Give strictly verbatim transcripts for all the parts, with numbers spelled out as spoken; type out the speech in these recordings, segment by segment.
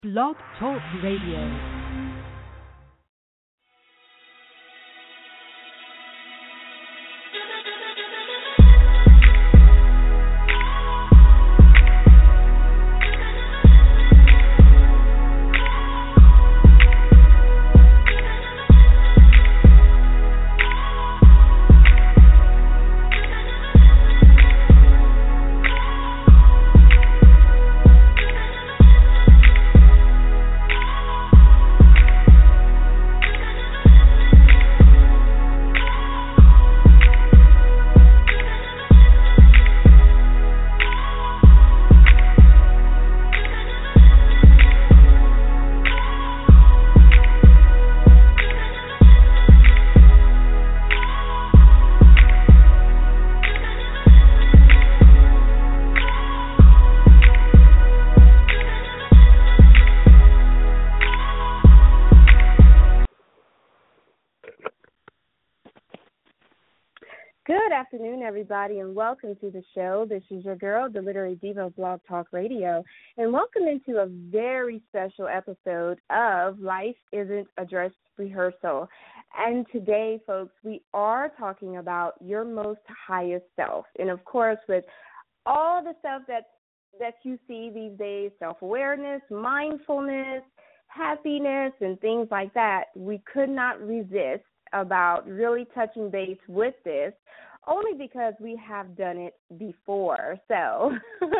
Blog Talk Radio. Good afternoon, everybody, and welcome to the show. This is your girl, the Literary Diva of Blog Talk Radio, and welcome into a very special episode of Life Isn't a Dress Rehearsal. And today, folks, we are talking about your most highest self. And, of course, with all the stuff that, that you see these days, self-awareness, mindfulness, happiness, and things like that, we could not resist about really touching base with this, only because we have done it before. So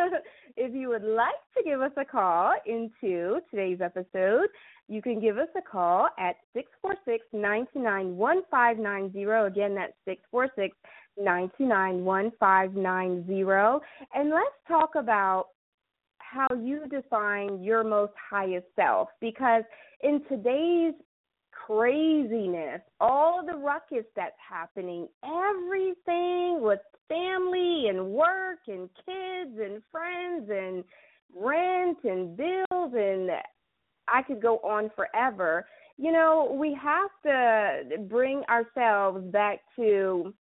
if you would like to give us a call into today's episode, you can give us a call at six four six, nine two nine, one five nine zero. Again, that's six four six, nine two nine, one five nine zero. And let's talk about how you define your most highest self, because in today's craziness, all the ruckus that's happening, everything with family and work and kids and friends and rent and bills, and I could go on forever. You know, we have to bring ourselves back to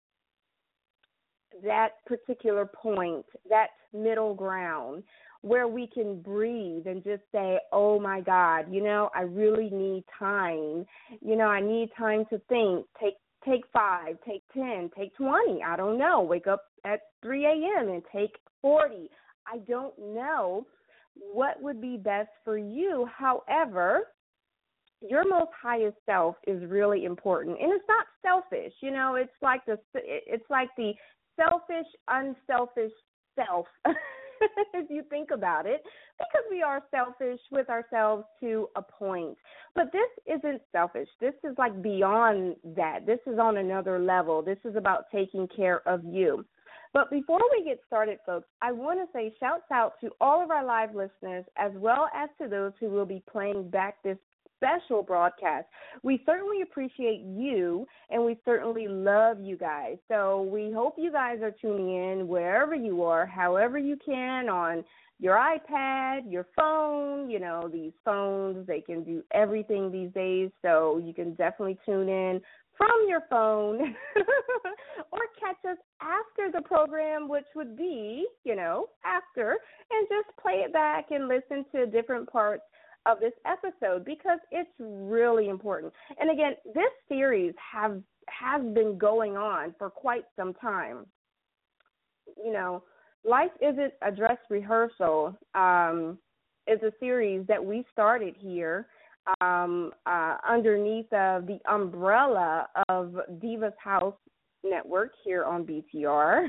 that particular point, that middle ground, where we can breathe and just say, oh, my God, you know, I really need time. You know, I need time to think. Take take five, take ten, take twenty. I don't know. Wake up at three a.m. and take forty. I don't know what would be best for you. However, your most highest self is really important. And it's not selfish. You know, it's like the, it's like the selfish, unselfish self. If you think about it, because we are selfish with ourselves to a point. But this isn't selfish. This is like beyond that. This is on another level. This is about taking care of you. But before we get started, folks, I want to say shouts out to all of our live listeners, as well as to those who will be playing back this special broadcast. We certainly appreciate you, and we certainly love you guys. So we hope you guys are tuning in wherever you are, however you can, on your iPad, your phone. You know, these phones, they can do everything these days, so you can definitely tune in from your phone or catch us after the program, which would be, you know, after, and just play it back and listen to different parts of this episode, because it's really important. And again, this series have has been going on for quite some time. You know, Life Isn't a Dress Rehearsal um, is a series that we started here um, uh, underneath of the umbrella of Divas House Network here on B T R,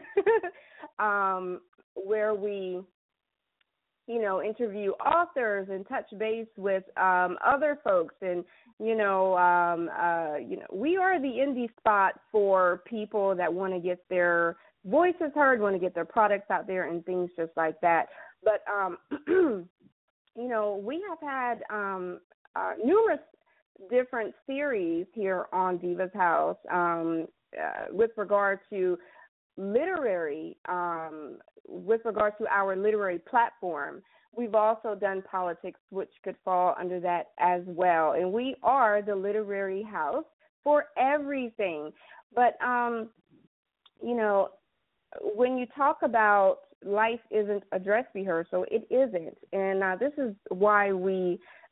um, where we you know, interview authors and touch base with um, other folks. And, you know, um, uh, you know, we are the indie spot for people that want to get their voices heard, want to get their products out there and things just like that. But, um, you know, we have had um, uh, numerous different series here on Divas House um, uh, with regard to literary, um, with regard to our literary platform. We've also done politics, which could fall under that as well. And we are the literary house for everything. But, um, you know, when you talk about life isn't a dress rehearsal, it isn't. And uh, this is why we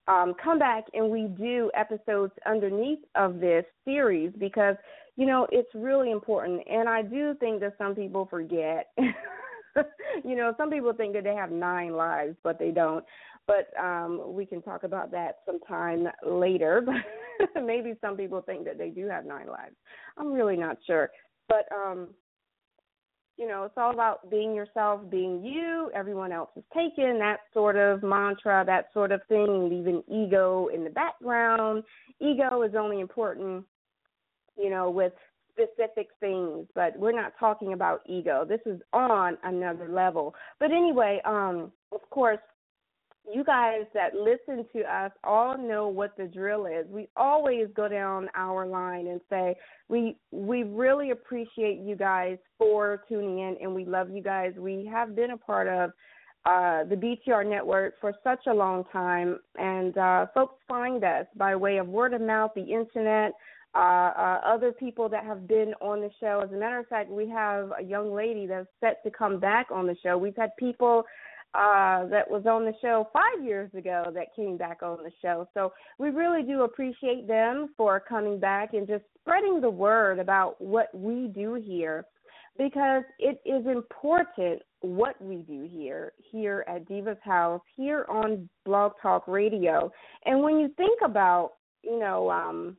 um, come back and we do episodes underneath of this series because, you know, it's really important. And I do think that some people forget. You know, some people think that they have nine lives, but they don't. But um, we can talk about that sometime later. Maybe some people think that they do have nine lives. I'm really not sure. But, um, you know, it's all about being yourself, being you. Everyone else is taken, that sort of mantra, that sort of thing, leaving ego in the background. Ego is only important, you know, with specific things, but we're not talking about ego. This is on another level. But anyway, um, of course, you guys that listen to us all know what the drill is. We always go down our line and say we we really appreciate you guys for tuning in, and we love you guys. We have been a part of uh, the B T R network for such a long time, and uh, folks find us by way of word of mouth, the internet, Uh, uh, other people that have been on the show. As a matter of fact, we have a young lady that's set to come back on the show. We've had people uh, that was on the show five years ago that came back on the show. So we really do appreciate them for coming back and just spreading the word about what we do here, because it is important what we do here, here at Diva's House, here on Blog Talk Radio. And when you think about, you know, um,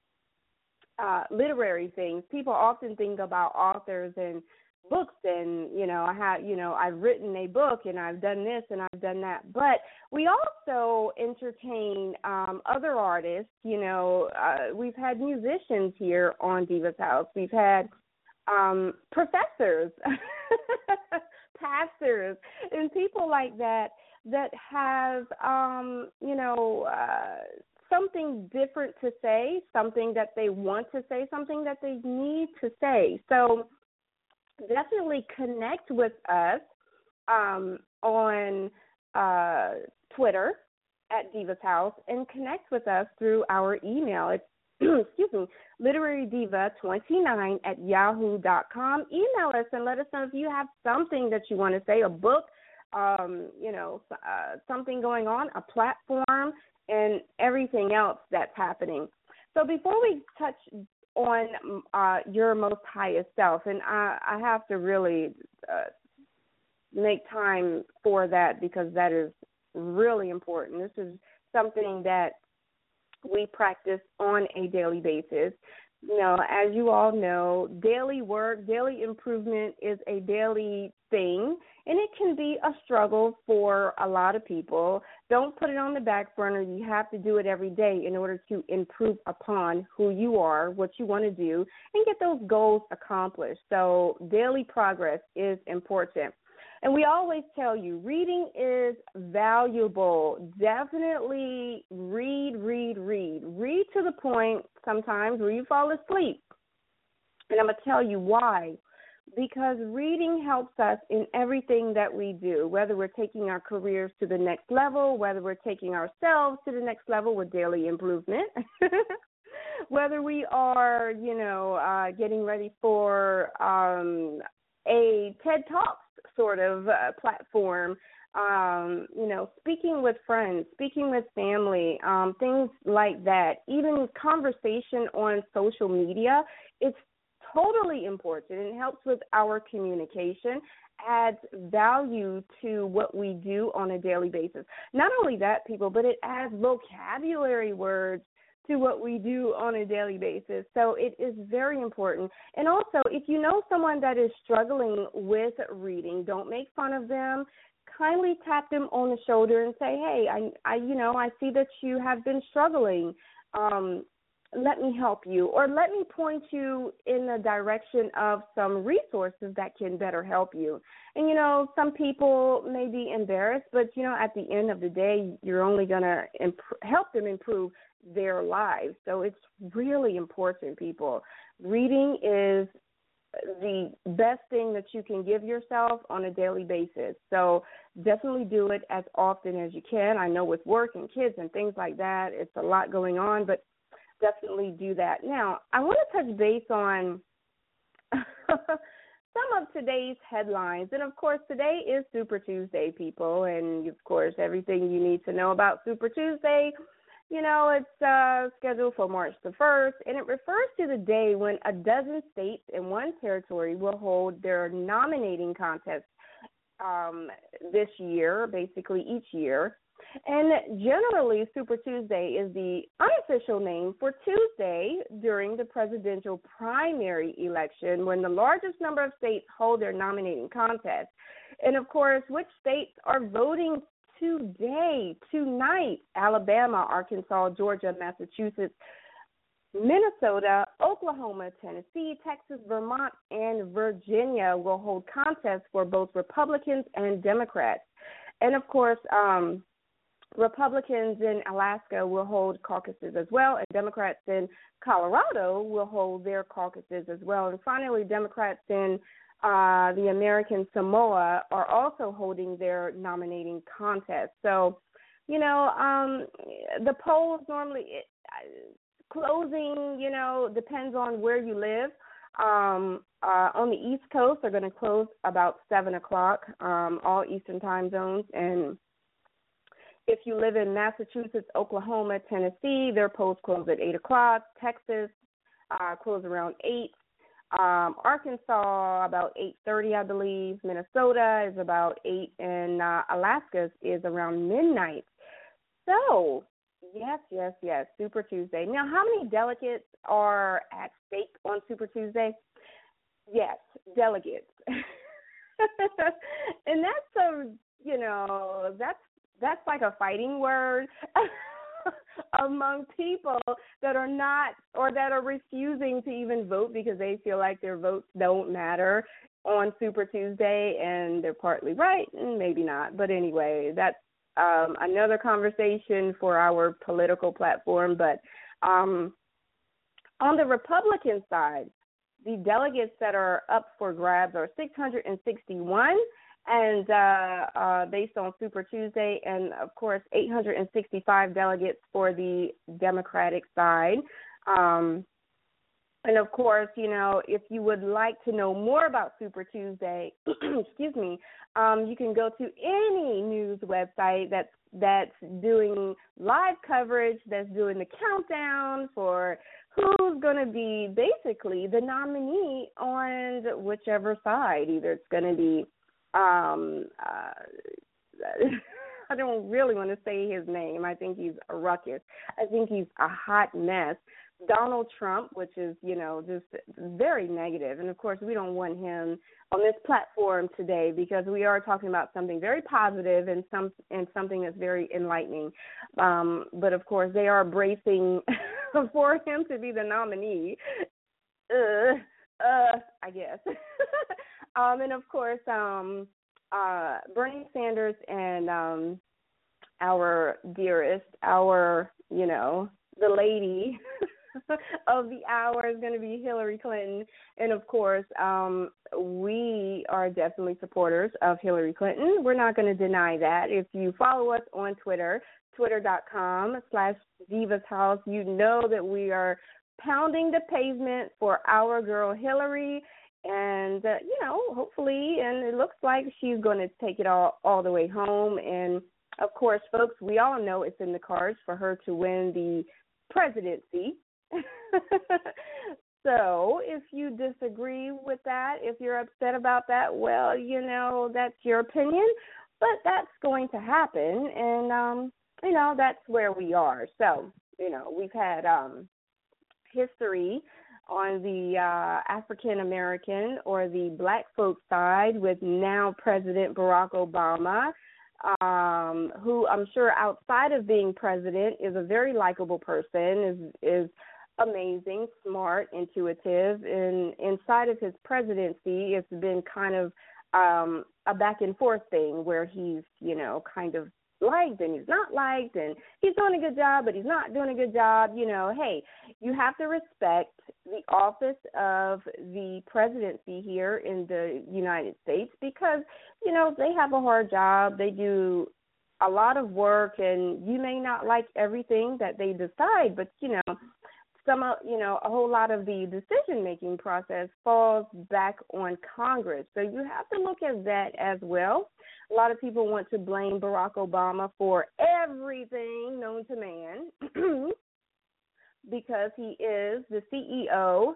Uh, literary things, people often think about authors and books and, you know, I have, you know, I've written a book and I've done this and I've done that. But we also entertain um, other artists. You know, uh, we've had musicians here on Diva's House. We've had um, professors, pastors, and people like that that have, um, you know, uh, something different to say, something that they want to say, something that they need to say. So definitely connect with us um, on uh, Twitter at Diva's House and connect with us through our email. It's, excuse me, literary diva twenty-nine at yahoo dot com. Email us and let us know if you have something that you want to say, a book, um, you know, uh, something going on, a platform, and everything else that's happening. So before we touch on uh, your most highest self, and I, I have to really uh, make time for that because that is really important. This is something that we practice on a daily basis. You know, as you all know, daily work, daily improvement is a daily thing, and it can be a struggle for a lot of people. Don't put it on the back burner. You have to do it every day in order to improve upon who you are, what you want to do, and get those goals accomplished. So daily progress is important. And we always tell you, reading is valuable. Definitely read, read, read. Read to the point sometimes where you fall asleep. And I'm going to tell you why. Because reading helps us in everything that we do, whether we're taking our careers to the next level, whether we're taking ourselves to the next level with daily improvement, whether we are, you know, uh, getting ready for um, a TED Talks sort of uh, platform, um, you know, speaking with friends, speaking with family, um, things like that. Even conversation on social media, it's totally important. It helps with our communication, adds value to what we do on a daily basis. Not only that, people, but it adds vocabulary words to what we do on a daily basis. So it is very important. And also, if you know someone that is struggling with reading, don't make fun of them. Kindly tap them on the shoulder and say, hey, I, I you know, I see that you have been struggling. Um, let me help you, or let me point you in the direction of some resources that can better help you. And, you know, some people may be embarrassed, but, you know, at the end of the day, you're only going to imp- help them improve their lives. So it's really important, people. Reading is the best thing that you can give yourself on a daily basis. So definitely do it as often as you can. I know with work and kids and things like that, it's a lot going on, but definitely do that. Now, I want to touch base on some of today's headlines. And, of course, today is Super Tuesday, people. And, of course, everything you need to know about Super Tuesday, you know, it's uh, scheduled for March the first. And it refers to the day when a dozen states and one territory will hold their nominating contest um, this year, basically each year. And generally, Super Tuesday is the unofficial name for Tuesday during the presidential primary election when the largest number of states hold their nominating contest. And, of course, which states are voting today, tonight? Alabama, Arkansas, Georgia, Massachusetts, Minnesota, Oklahoma, Tennessee, Texas, Vermont, and Virginia will hold contests for both Republicans and Democrats. And, of course, um, Republicans in Alaska will hold caucuses as well, and Democrats in Colorado will hold their caucuses as well. And finally, Democrats in uh, the American Samoa are also holding their nominating contest. So, you know, um, the polls normally it, closing, you know, depends on where you live. Um, uh, on the East Coast, they're going to close about seven o'clock, um, all Eastern time zones, and if you live in Massachusetts, Oklahoma, Tennessee, their polls close at eight o'clock. Texas uh, close around eight. Um, Arkansas about eight thirty, I believe. Minnesota is about eight, and uh, Alaska is around midnight. So, yes, yes, yes, Super Tuesday. Now, how many delegates are at stake on Super Tuesday? Yes, delegates. And that's a, you know, that's That's like a fighting word among people that are not or that are refusing to even vote because they feel like their votes don't matter on Super Tuesday, and they're partly right and maybe not. But anyway, that's um, another conversation for our political platform. But um, on the Republican side, the delegates that are up for grabs are six hundred sixty-one. And uh, uh, based on Super Tuesday, and, of course, eight hundred sixty-five delegates for the Democratic side. Um, and, of course, you know, if you would like to know more about Super Tuesday, excuse me, um, you can go to any news website that's, that's doing live coverage, that's doing the countdown for who's going to be basically the nominee on whichever side. Either it's going to be Um, uh, I don't really want to say his name. I think he's a ruckus. I think he's a hot mess. Donald Trump, which is, you know, just very negative. And, of course, we don't want him on this platform today because we are talking about something very positive and some and something that's very enlightening. Um, but, of course, they are bracing for him to be the nominee. Uh, uh, I guess. Um, and, of course, um, uh, Bernie Sanders and um, our dearest, our, you know, the lady of the hour is going to be Hillary Clinton. And, of course, um, we are definitely supporters of Hillary Clinton. We're not going to deny that. If you follow us on Twitter, twitter.com slash Divas House, you know that we are pounding the pavement for our girl Hillary. And, uh, you know, hopefully, and it looks like she's going to take it all, all the way home. And, of course, folks, we all know it's in the cards for her to win the presidency. So if you disagree with that, if you're upset about that, well, you know, that's your opinion. But that's going to happen. And, um, you know, that's where we are. So, you know, we've had um, history on the uh, African-American or the black folk side with now President Barack Obama, um, who I'm sure outside of being president is a very likable person, is is amazing, smart, intuitive. And inside of his presidency, it's been kind of um, a back and forth thing where he's, you know, kind of liked and he's not liked, and he's doing a good job, but he's not doing a good job. You know, hey, you have to respect the office of the presidency here in the United States because, you know, they have a hard job. They do a lot of work, and you may not like everything that they decide, but, you know, some, of, you know, a whole lot of the decision-making process falls back on Congress. So you have to look at that as well. A lot of people want to blame Barack Obama for everything known to man because he is the C E O,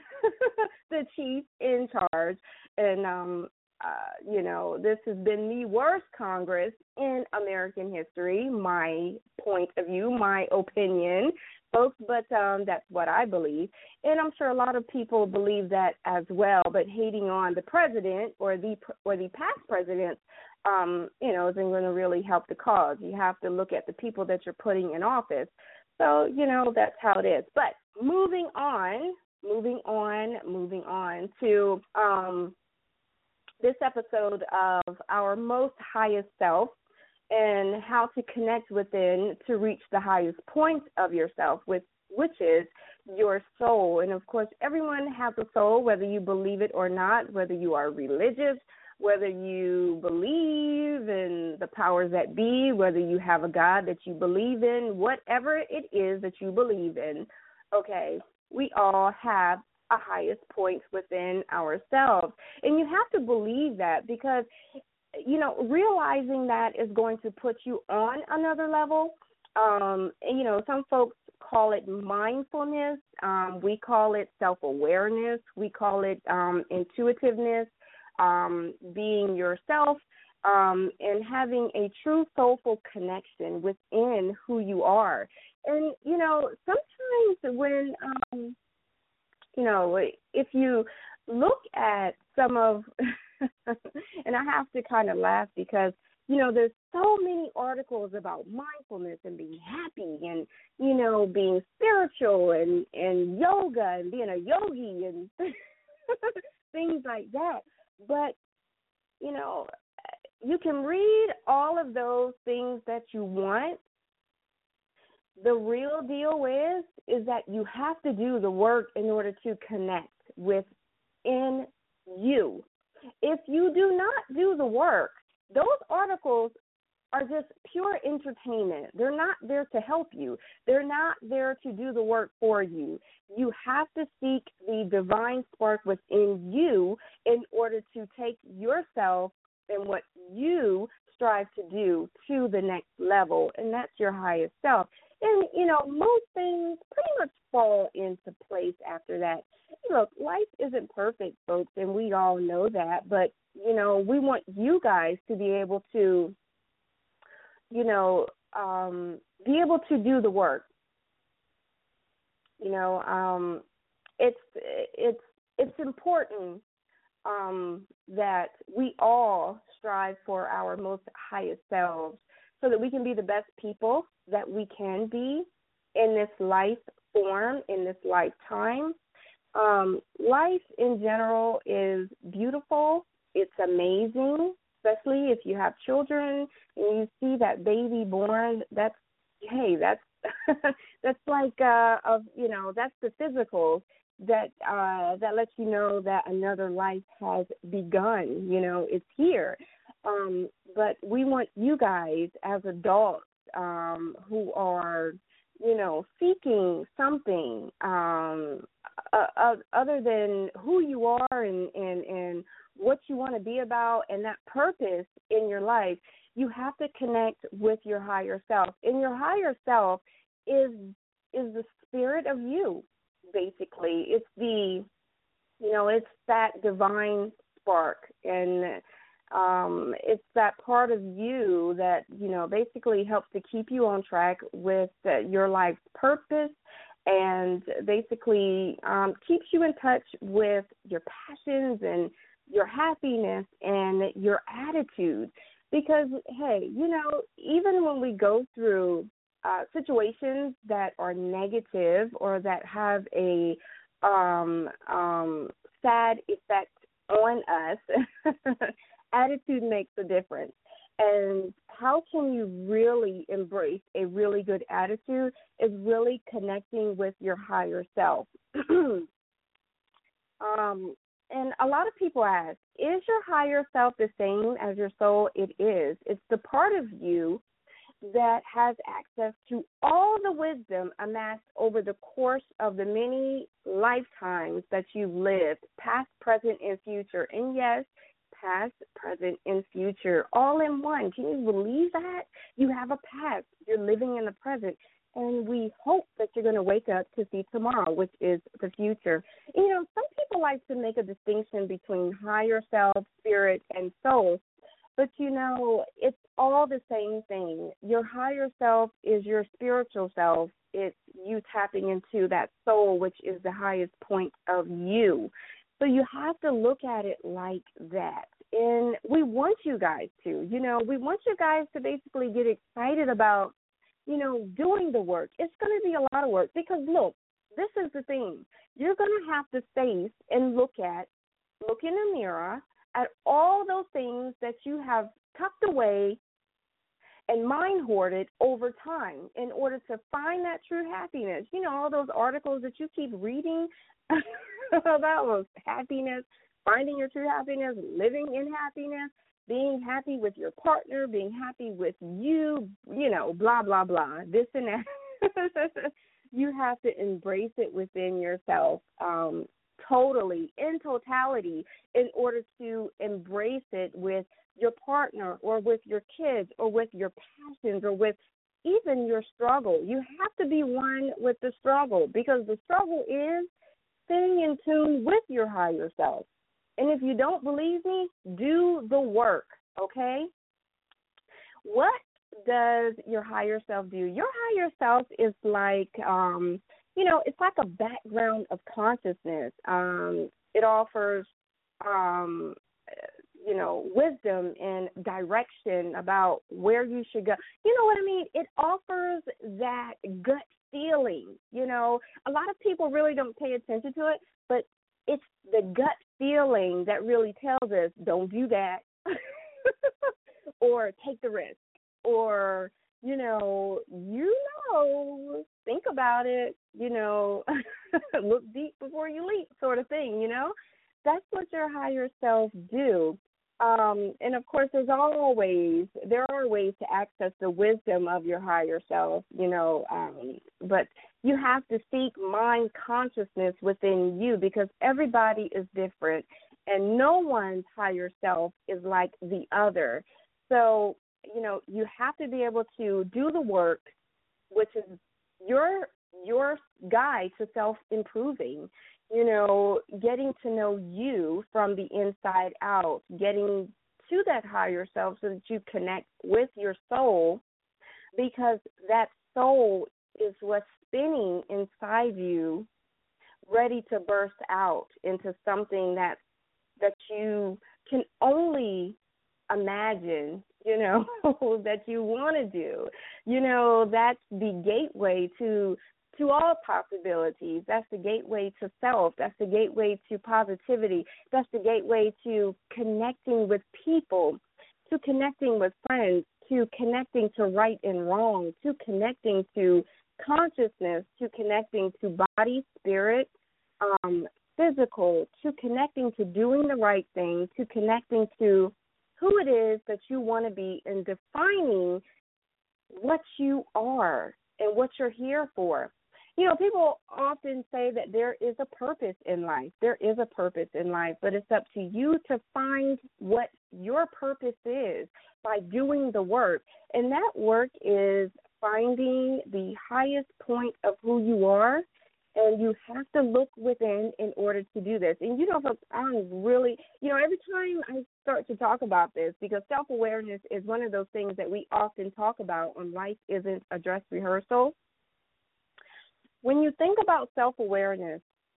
the chief in charge. And, um, uh, you know, this has been the worst Congress in American history, my point of view, my opinion, folks, but um, that's what I believe. And I'm sure a lot of people believe that as well, but hating on the president or the or the past presidents, um, you know, isn't going to really help the cause. You have to look at the people that you're putting in office. So, you know, that's how it is. But moving on, moving on, moving on to um, this episode of Our Most Highest Self, and how to connect within to reach the highest point of yourself, with which is your soul. And, of course, everyone has a soul, whether you believe it or not, whether you are religious, whether you believe in the powers that be, whether you have a God that you believe in, whatever it is that you believe in, okay, we all have a highest point within ourselves. And you have to believe that because – you know, realizing that is going to put you on another level. Um, and, you know, some folks call it mindfulness. Um, we call it self-awareness. We call it um, intuitiveness, um, being yourself, um, and having a true soulful connection within who you are. And, you know, sometimes when, um, you know, if you look at some of and I have to kind of laugh because, you know, there's so many articles about mindfulness and being happy and, you know, being spiritual and, and yoga and being a yogi and things like that. But, you know, you can read all of those things that you want. The real deal is, is that you have to do the work in order to connect within you. If you do not do the work, those articles are just pure entertainment. They're not there to help you. They're not there to do the work for you. You have to seek the divine spark within you in order to take yourself and what you strive to do to the next level, and that's your highest self. And, you know, most things pretty much fall into place after that. Look, life isn't perfect, folks, and we all know that. But, you know, we want you guys to be able to, you know, um, be able to do the work. You know, um, it's it's it's important um, that we all strive for our most highest selves so that we can be the best people that we can be in this life form, in this lifetime. Um, life in general is beautiful. It's amazing, especially if you have children and you see that baby born. That's, hey, that's that's like, uh, of you know, that's the physical that uh, that lets you know that another life has begun. You know, it's here. Um, but we want you guys as adults um, who are, you know, seeking something um, uh, other than who you are and, and, and what you want to be about and that purpose in your life. You have to connect with your higher self. And your higher self is is the spirit of you, basically. It's the, you know, it's that divine spark. And um, it's that part of you that, you know, basically helps to keep you on track with uh, your life's purpose and basically um, keeps you in touch with your passions and your happiness and your attitude. Because, hey, you know, even when we go through uh, situations that are negative or that have a um, um, sad effect on us, attitude makes a difference. And how can you really embrace a really good attitude is really connecting with your higher self. um, and a lot of people ask, is your higher self the same as your soul? It is. It's the part of you that has access to all the wisdom amassed over the course of the many lifetimes that you've lived, past, present, and future. And yes, past, present, and future, all in one. Can you believe that? You have a past. You're living in the present. And we hope that you're going to wake up to see tomorrow, which is the future. You know, some people like to make a distinction between higher self, spirit, and soul. But, you know, it's all the same thing. Your higher self is your spiritual self. It's you tapping into that soul, which is the highest point of you. So you have to look at it like that. And we want you guys to, you know, we want you guys to basically get excited about, you know, doing the work. It's going to be a lot of work because, look, this is the thing. You're going to have to face and look at, look in the mirror at all those things that you have tucked away and mind hoarded over time in order to find that true happiness. You know, all those articles that you keep reading about happiness, finding your true happiness, living in happiness, being happy with your partner, being happy with you, you know, blah, blah, blah, this and that. You have to embrace it within yourself um, totally, in totality, in order to embrace it with your partner or with your kids or with your passions or with even your struggle. You have to be one with the struggle because the struggle is staying in tune with your higher self. And if you don't believe me, do the work, okay? What does your higher self do? Your higher self is like, um, you know, it's like a background of consciousness. Um, it offers, um, you know, wisdom and direction about where you should go. You know what I mean? It offers that gut feeling. You know, a lot of people really don't pay attention to it, but it's the gut feeling that really tells us don't do that or take the risk or, you know, you know, think about it, you know, look deep before you leap sort of thing, you know. That's what your higher self do. Um, and, of course, there's always, there are ways to access the wisdom of your higher self, you know, um, but you have to seek mind consciousness within you because everybody is different and no one's higher self is like the other. So, you know, you have to be able to do the work, which is your your guide to self-improving, you know, getting to know you from the inside out, getting to that higher self so that you connect with your soul because that soul is what's spinning inside you, ready to burst out into something that that you can only imagine, you know, that you want to do. You know, that's the gateway to to all possibilities. That's the gateway to self. That's the gateway to positivity. That's the gateway to connecting with people, to connecting with friends, to connecting to right and wrong, to connecting to consciousness, to connecting to body, spirit, um, physical, to connecting to doing the right thing, to connecting to who it is that you want to be and defining what you are and what you're here for. You know, people often say that there is a purpose in life. There is a purpose in life, but it's up to you to find what your purpose is by doing the work. And that work is finding the highest point of who you are, and you have to look within in order to do this. And, you know, I'm really, you know, every time I start to talk about this, because self-awareness is one of those things that we often talk about on Life Isn't a Dress Rehearsal. When you think about self-awareness,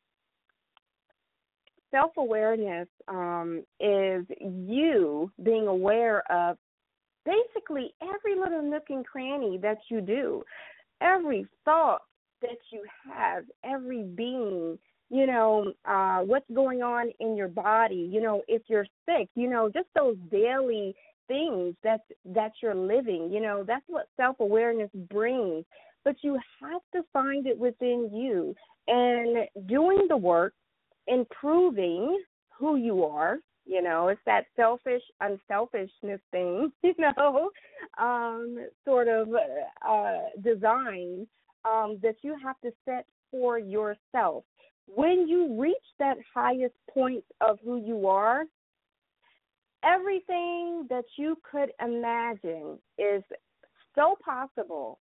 self-awareness um, is you being aware of basically every little nook and cranny that you do, every thought that you have, every being, you know, uh, what's going on in your body, you know, if you're sick, you know, just those daily things that that you're living, you know, that's what self-awareness brings. But you have to find it within you. And doing the work, improving who you are, You know, it's that selfish, unselfishness thing, you know, um, sort of uh, design um, that you have to set for yourself. When you reach that highest point of who you are, everything that you could imagine is so possible.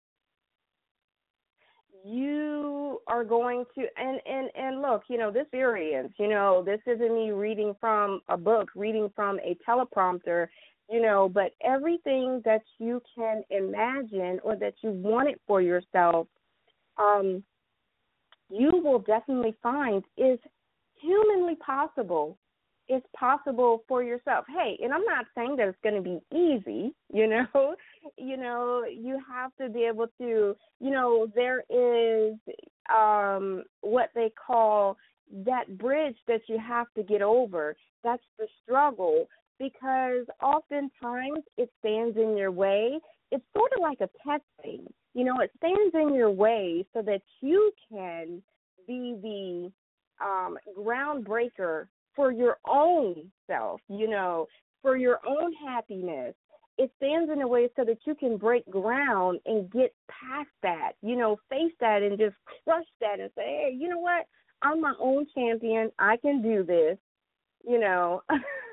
You are going to, and, and, and look, you know, this experience, you know, this isn't me reading from a book, reading from a teleprompter, you know, but everything that you can imagine or that you wanted for yourself, um, you will definitely find is humanly possible. It's possible for yourself. Hey, and I'm not saying that it's going to be easy, you know. You know, you have to be able to, you know, there is um, what they call that bridge that you have to get over. That's the struggle, because oftentimes it stands in your way. It's sort of like a testing. You know, it stands in your way so that you can be the um, groundbreaker for your own self, you know, for your own happiness. It stands in a way so that you can break ground and get past that, you know, face that and just crush that and say, hey, you know what? I'm my own champion. I can do this, you know.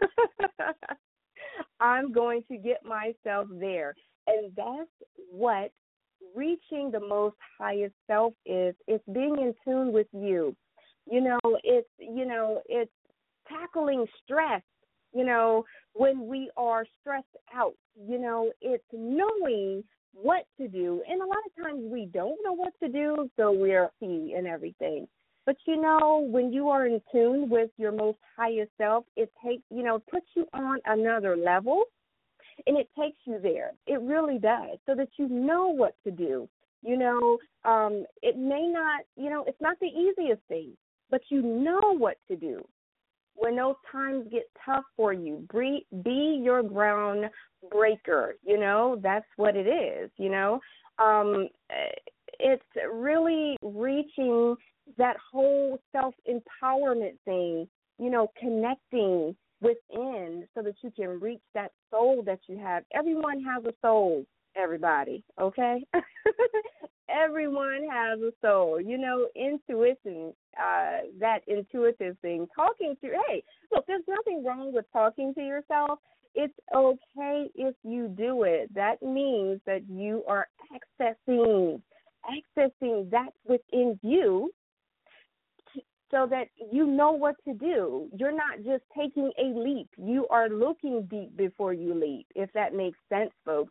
I'm going to get myself there. And that's what reaching the most highest self is. It's being in tune with you. You know, it's, you know, it's tackling stress, you know, when we are stressed out, you know, it's knowing what to do. And a lot of times we don't know what to do, so we're key and everything. But, you know, when you are in tune with your most highest self, it takes, you know, puts you on another level, and it takes you there. It really does, so that you know what to do. You know, um, it may not, you know, it's not the easiest thing, but you know what to do. When those times get tough for you, be, be your ground breaker, you know, that's what it is, you know. Um, it's really reaching that whole self-empowerment thing, you know, connecting within so that you can reach that soul that you have. Everyone has a soul, everybody, okay? Everyone has a soul, you know, intuition, uh, that intuitive thing, talking to, hey, look, there's nothing wrong with talking to yourself. It's okay if you do it. That means that you are accessing, accessing that within you so that you know what to do. You're not just taking a leap. You are looking deep before you leap, if that makes sense, folks.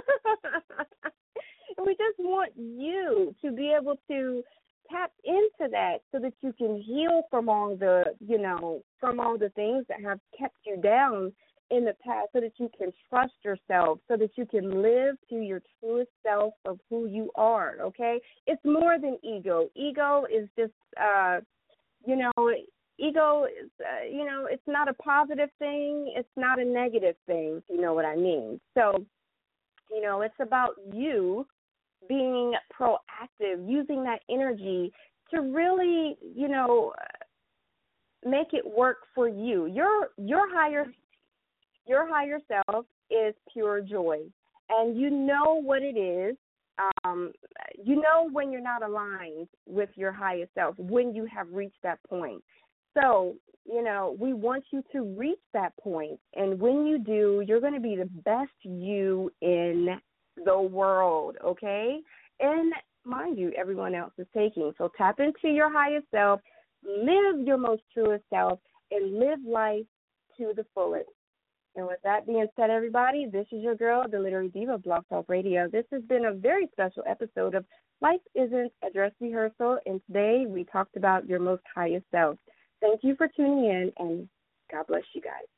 We just want you to be able to tap into that so that you can heal from all the, you know, from all the things that have kept you down in the past, so that you can trust yourself, so that you can live to your truest self of who you are, okay? It's more than ego. Ego is just, uh, you know, ego is, uh, you know, it's not a positive thing. It's not a negative thing, if you know what I mean. So, you know, it's about you being proactive, using that energy to really, you know, make it work for you. Your your higher your higher self is pure joy, and you know what it is. Um, you know when you're not aligned with your highest self, when you have reached that point. So, you know, we want you to reach that point, and when you do, you're going to be the best you in the world, okay? And mind you, everyone else is taking. So tap into your highest self, live your most truest self, and live life to the fullest. And with that being said, everybody, this is your girl, the Literary Diva, Blog Talk Radio. This has been a very special episode of Life Isn't a Dress Rehearsal, and today we talked about your most highest self. Thank you for tuning in, and God bless you guys.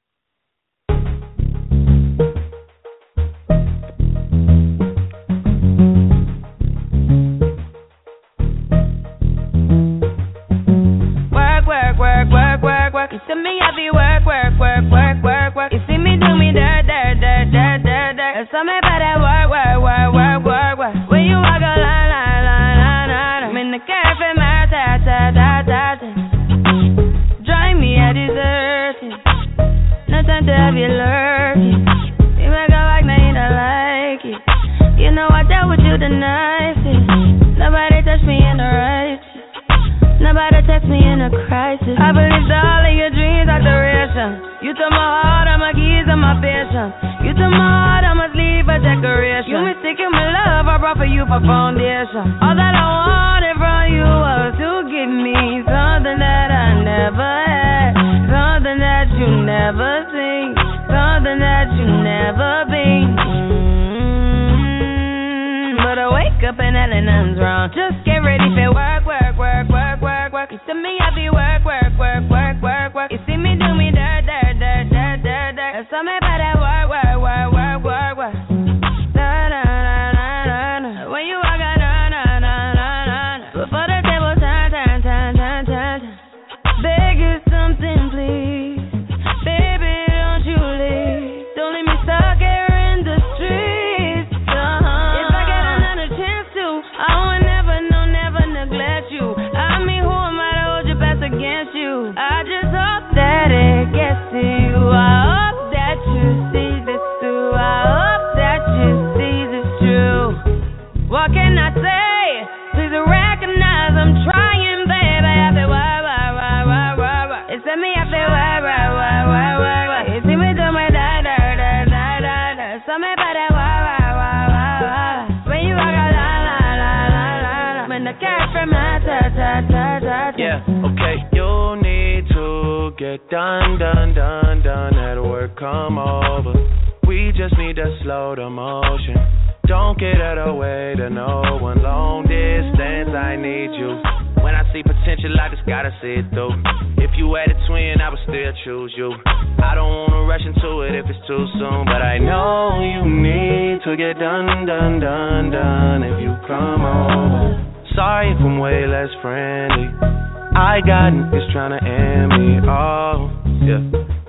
You see me heavy work, work, work, work, work, work. You see me do me dirt, dirt, dirt, dirt, dirt, dirt. There's something about that work, work, work, work, work, work. When you walk a line, line, line, line, line. I'm in the cafe, my ta, ta, ta, ta, ta. Drive me a deserted. crisis. I believed all of your dreams are duration. You took my heart, all my keys, and my patience. You took my heart, I must leave a decoration. You mistaken my love, I brought for you for foundation. All that I wanted from you was to give me something that I never had, something that you never seen, something that you never been. Mm-hmm. But I wake up and hell and nothing's wrong. Just get ready for work, work, work, work, work, work. You see me, I be work, work, work, work, work, work. You see me do me dirt, dirt, dirt, dirt, dirt, dirt. There's something about that work, work, work, work, work, work. Na na na na na na. When you walk out, na na na na na na. Before the table turn, turn, turn, turn, turn, turn. Beg you something, please. Baby, don't you leave. Don't leave me stuck here in the streets. Uh-huh. If I get another chance to, I would never, no, never neglect you. I mean, who am I to hold your best against you? I just hope that it gets to you. I hope that you see this through. I hope that you see this true. What can I say? Please recognize I'm trying, baby. I feel why, why, why, why, why, why. It's me, I feel why, why, why, why, why, why. You see me do my da, da, da, da, da, da. Something about that why, why, why, why, why. When you walk out, la, la, la, la, la, la. When the cat from my ta, ta, ta, ta, ta. Yeah, okay, you need to get done, done, done, done. At work, come over. We just need to slow the motion. Don't get out of the way to no one. Long distance, I need you. When I see potential, I just gotta see it through. If you had a twin, I would still choose you. I don't wanna rush into it if it's too soon, but I know you need to get done, done, done, done. If you come over, sorry if I'm way less friendly. I got niggas tryna end me. Oh, yeah.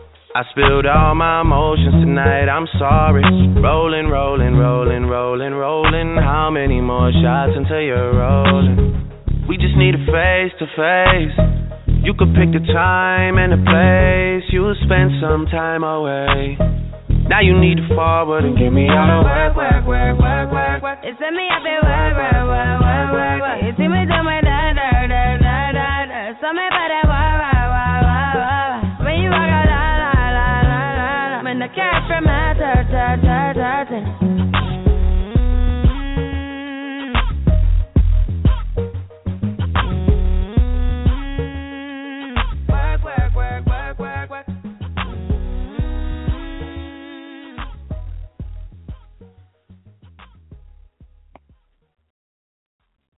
I spilled all my emotions tonight, I'm sorry. Rolling, rolling, rolling, rolling, rolling. How many more shots until you're rolling? We just need a face to face. You could pick the time and the place. You'll spend some time away. Now you need to forward and get me out of work, work, work, work, work, work. It's me, I feel work, work, work, work, work, work. You see me do my da, da, da, da, da, da. Something about that work, work, work, work, work. When you walk out, la, la, la, la, la. When the cat from my ta, ta, ta, ta, ta.